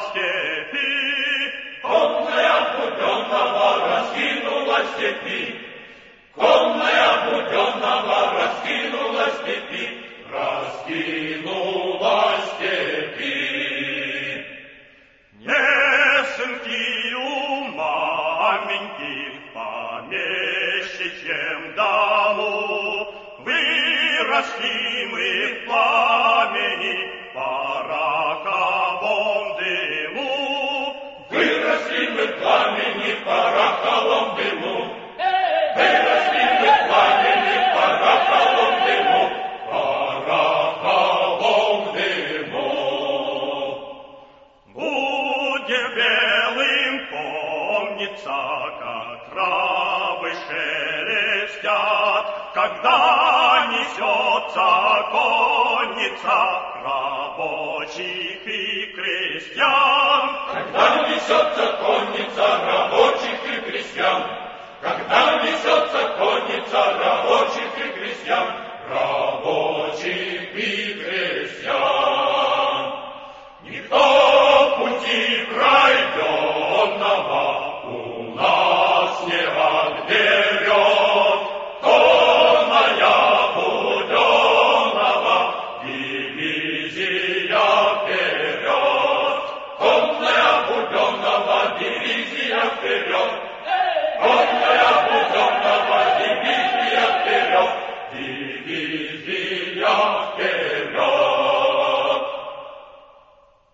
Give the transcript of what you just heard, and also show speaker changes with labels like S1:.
S1: степи.
S2: Конная Буденного раскинула степи. Конная Буденного раскинула степи. Раскинула степи.
S1: Не сынки у маменьки в помещичьем дому, выросли мы в пламени, пороховом дыму.
S2: Выросли мы в пламени, пороховом дыму. Выросли мы в пламени, пороховом дыму. Пороховом дыму.
S1: Будет белым помнится, как травы шелестят, когда несется конница рабочих и крестьян.
S2: Когда несется конница рабочих и крестьян. Когда несется конница рабочих и крестьян. Рабочих и крестьян. Никто пути пройденного